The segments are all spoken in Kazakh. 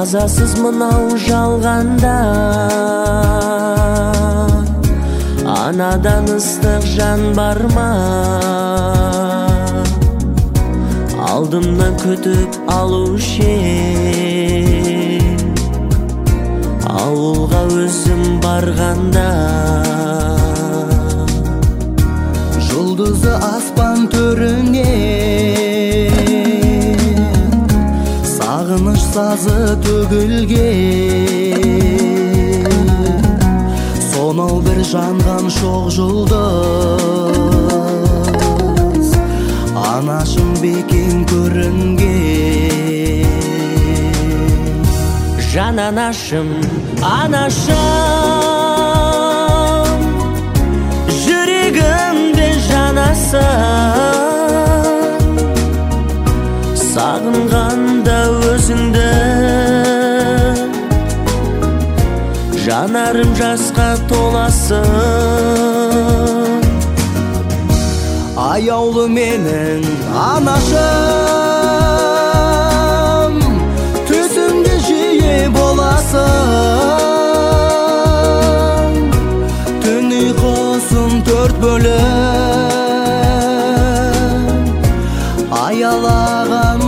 мазасыз мынау жалғанда, анадан ыстық жан бар ма? Алдымнан күтіп алушы ауылға өзім барғанда. Жұлдызы аспан төріне сағыныш сазы төгілген, сонау бір жанған шоқ жұлдыз анашым бекен көрінген. Жан анашым, анашым, жүрегімде жанасың, сағынғанда өзіңді, жанарым жасқа толасың. Аяулы менің анашым, түсімде жиі боласың, түн ұйқысын төрт бөліп аялаған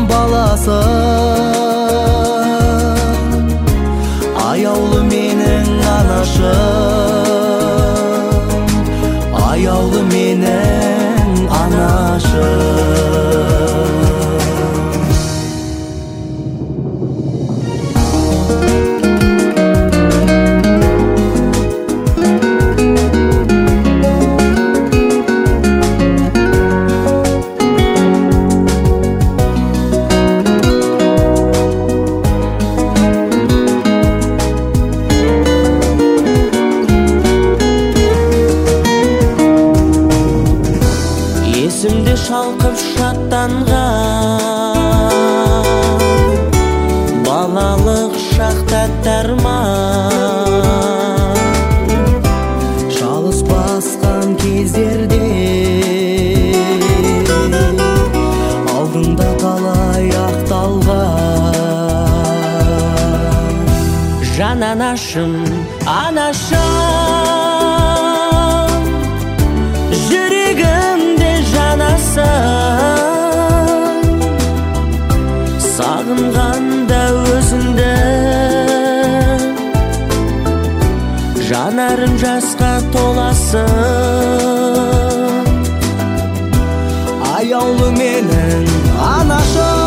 баласың. Аяулы менің анашым, аяулы менің анашым. Есімде шалқып шаттанған балалық шақта тәрман, Шалыс басқан кездерде алдыңда талай ақталған. Жан анашым, анашым, жүрегімде жанасың, сағынғанда өзіңді, жанарым жасқа толасың. Аяулы менің анашым,